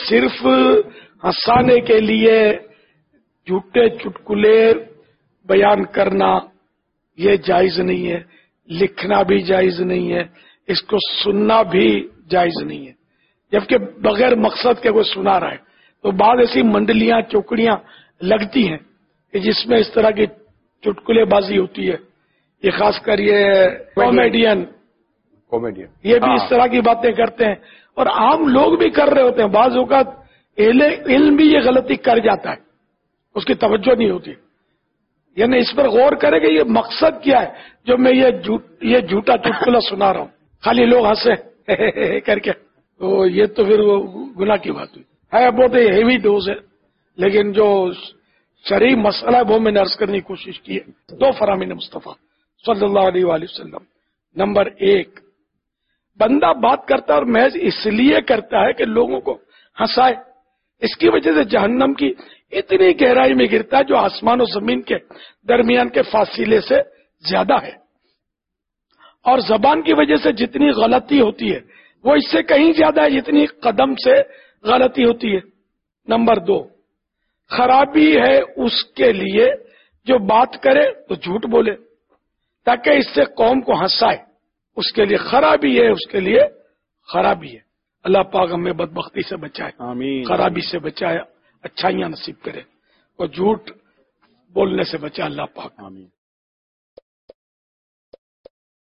صرف ہنسانے کے لیے جھوٹے چٹکلے بیان کرنا یہ جائز نہیں ہے، لکھنا بھی جائز نہیں ہے، اس کو سننا بھی جائز نہیں ہے، جبکہ بغیر مقصد کے کوئی سنا رہا ہے۔ تو بعض ایسی منڈلیاں چوکڑیاں لگتی ہیں کہ جس میں اس طرح کی چٹکلے بازی ہوتی ہے، یہ خاص کر یہ کامیڈین یہ بھی اس طرح کی باتیں کرتے ہیں، اور عام لوگ بھی کر رہے ہوتے ہیں۔ بعض اوقات علم بھی یہ غلطی کر جاتا ہے، اس کی توجہ نہیں ہوتی، یعنی اس پر غور کرے کہ یہ مقصد کیا ہے جو میں یہ جھوٹا چٹکلا سنا رہا ہوں، خالی لوگ ہنسے کر کے، تو یہ تو پھر وہ گناہ کی بات ہوئی ہے، بہت ہیوی ڈوز ہے۔ لیکن جو شرعی مسئلہ ہے وہ میں نے عرض کرنے کی کوشش کی ہے۔ دو فرامین مصطفیٰ صلی اللہ علیہ وآلہ وسلم۔ نمبر 1، بندہ بات کرتا ہے اور محض اس لیے کرتا ہے کہ لوگوں کو ہنسائے، اس کی وجہ سے جہنم کی اتنی گہرائی میں گرتا ہے جو آسمان و زمین کے درمیان کے فاصلے سے زیادہ ہے، اور زبان کی وجہ سے جتنی غلطی ہوتی ہے وہ اس سے کہیں زیادہ ہے جتنی قدم سے غلطی ہوتی ہے۔ نمبر 2، خرابی ہے اس کے لیے جو بات کرے تو جھوٹ بولے تاکہ اس سے قوم کو ہنسائے، اس کے لیے خرابی ہے، اس کے لیے خرابی ہے۔ اللہ پاک ہمیں بدبختی سے بچائے، آمین، خرابی سے بچائے، اچھائیاں نصیب کرے، اور جھوٹ بولنے سے بچائے اللہ پاک۔ آمین۔